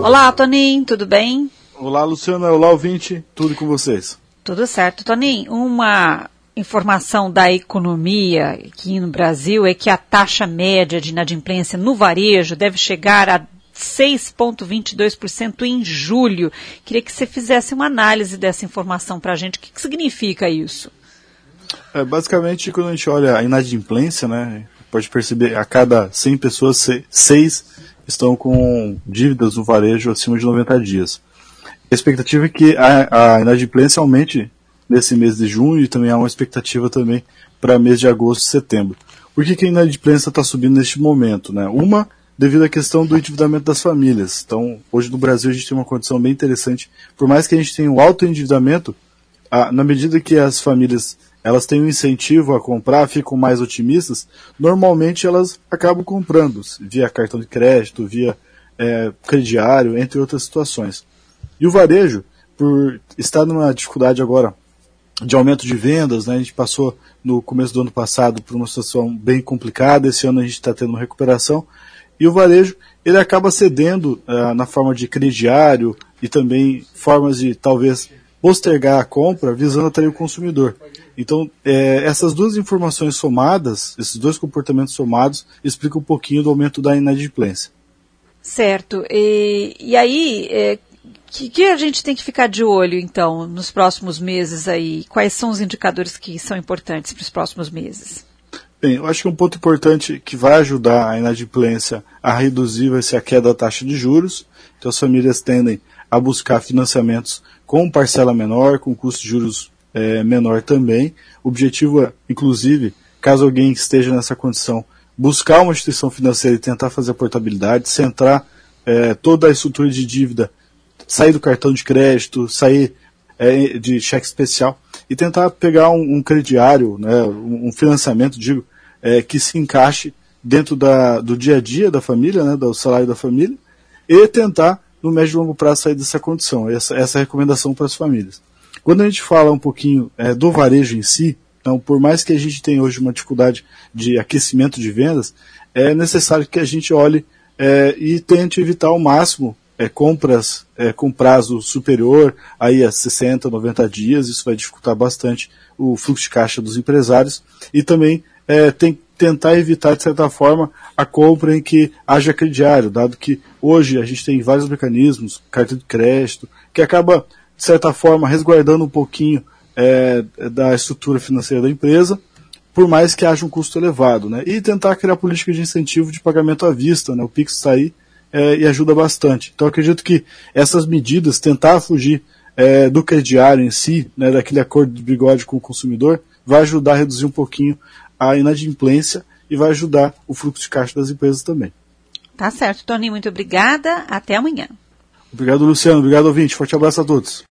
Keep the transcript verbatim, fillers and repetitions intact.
Olá, Toninho, tudo bem? Olá, Luciana, olá, ouvinte, tudo com vocês? Tudo certo. Toninho, uma informação da economia aqui no Brasil é que a taxa média de inadimplência no varejo deve chegar a seis vírgula vinte e dois por cento em julho. Queria que você fizesse uma análise dessa informação para a gente. O que, que significa isso? É, basicamente, quando a gente olha a inadimplência, né, pode perceber a cada cem pessoas, seis estão com dívidas no varejo acima de noventa dias. A expectativa é que a, a inadimplência aumente nesse mês de junho e também há uma expectativa também para mês de agosto e setembro. Por que, que a inadimplência está subindo neste momento? Né? Uma, devido à questão do endividamento das famílias. Então, hoje no Brasil a gente tem uma condição bem interessante. Por mais que a gente tenha um alto endividamento, a, na medida que as famílias elas têm um incentivo a comprar, ficam mais otimistas, normalmente elas acabam comprando, via cartão de crédito, via é, crediário, entre outras situações. E o varejo, por estar numa dificuldade agora de aumento de vendas, né, a gente passou no começo do ano passado por uma situação bem complicada, esse ano a gente está tendo uma recuperação, e o varejo ele acaba cedendo uh, na forma de crediário e também formas de talvez postergar a compra visando atrair o consumidor. Então, é, essas duas informações somadas, esses dois comportamentos somados, explicam um pouquinho do aumento da inadimplência. Certo. E, e aí, é, que, que a gente tem que ficar de olho, então, nos próximos meses aí? Quais são os indicadores que são importantes para os próximos meses? Bem, eu acho que um ponto importante que vai ajudar a inadimplência a reduzir vai ser a queda da taxa de juros. Então, as famílias tendem a buscar financiamentos com parcela menor, com custo de juros é, menor também. O objetivo é, inclusive, caso alguém esteja nessa condição, buscar uma instituição financeira e tentar fazer a portabilidade, centrar é, toda a estrutura de dívida, sair do cartão de crédito, sair é, de cheque especial e tentar pegar um, um crediário, né, um financiamento, digo, é, que se encaixe dentro da, do dia a dia da família, né, do salário da família, e tentar, no médio e longo prazo, sair dessa condição. Essa, essa é a recomendação para as famílias. Quando a gente fala um pouquinho é, do varejo em si, então, por mais que a gente tenha hoje uma dificuldade de aquecimento de vendas, é necessário que a gente olhe é, e tente evitar ao máximo é, compras é, com prazo superior aí a sessenta, noventa dias. Isso vai dificultar bastante o fluxo de caixa dos empresários e também é, tem tentar evitar, de certa forma, a compra em que haja crediário, dado que hoje a gente tem vários mecanismos, cartão de crédito, que acaba, de certa forma, resguardando um pouquinho é, da estrutura financeira da empresa, por mais que haja um custo elevado, né? E tentar criar política de incentivo de pagamento à vista, né? O Pix está aí é, e ajuda bastante. Então, eu acredito que essas medidas, tentar fugir é, do crediário em si, né, daquele acordo de bigode com o consumidor, vai ajudar a reduzir um pouquinho a inadimplência e vai ajudar o fluxo de caixa das empresas também. Tá certo, Toninho, muito obrigada. Até amanhã. Obrigado, Luciano. Obrigado, ouvinte. Forte abraço a todos.